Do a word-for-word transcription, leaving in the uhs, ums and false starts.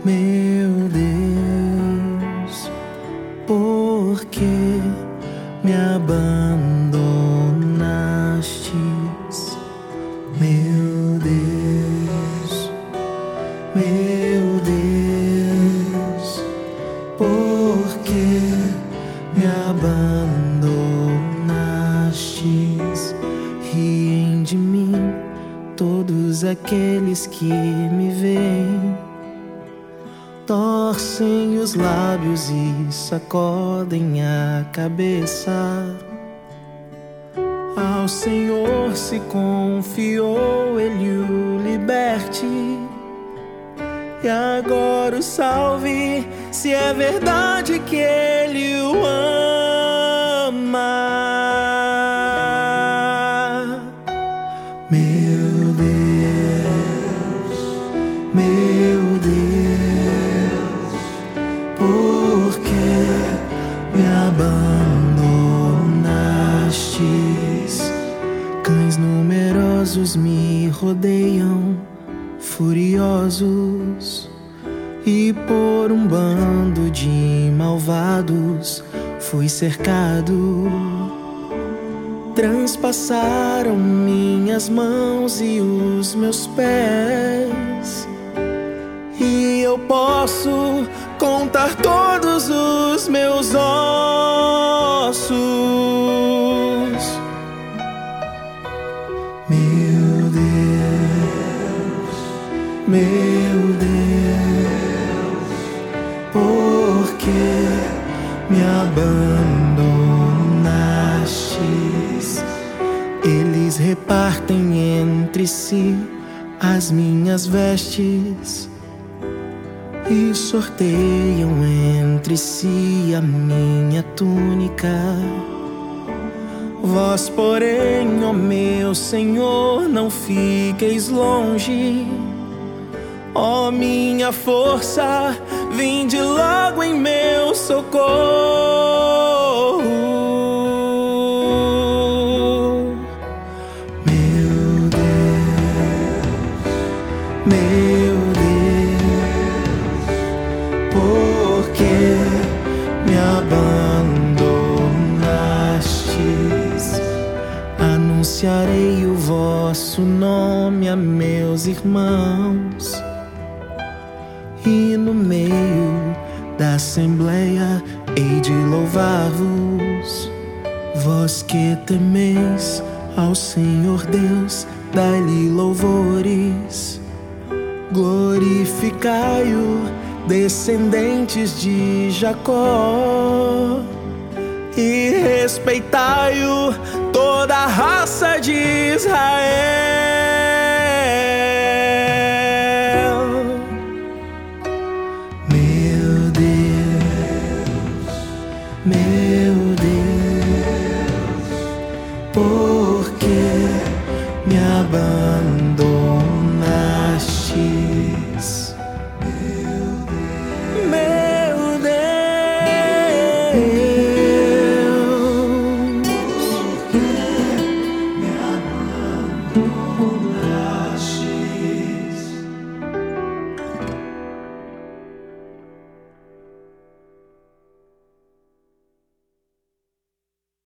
Meu Deus, por que me abandonastes? Meu Deus, meu Deus, por que me abandonastes? Riem de mim todos aqueles que me veem, torcem os lábios e sacodem a cabeça. Ao Senhor se confiou, Ele o liberte, e agora o salve, se é verdade que Ele o ama. Meu Deus, meu Deus, por que me abandonastes? Cães numerosos me rodeiam, furiosos, e por um bando de malvados fui cercado. Transpassaram minhas mãos e os meus pés, e eu posso contar todos os meus ossos. Meu Deus, meu Deus, por que me abandonastes? Eles repartem entre si as minhas vestes e sorteiam entre si a minha túnica. Vós, porém, ó meu Senhor, não fiqueis longe. Ó minha força, vinde logo em meu socorro. Meu Deus, meu Deus, por que me abandonastes? Anunciarei o vosso nome a meus irmãos, e no meio da assembleia hei de louvar-vos. Vós que temeis ao Senhor Deus, dai-lhe louvores. Glorificai-o, descendentes de Jacó, e respeitai-o, toda a raça de Israel. Meu Deus, meu Deus, por que me abandonastes? Meu Deus, por que me abandonastes?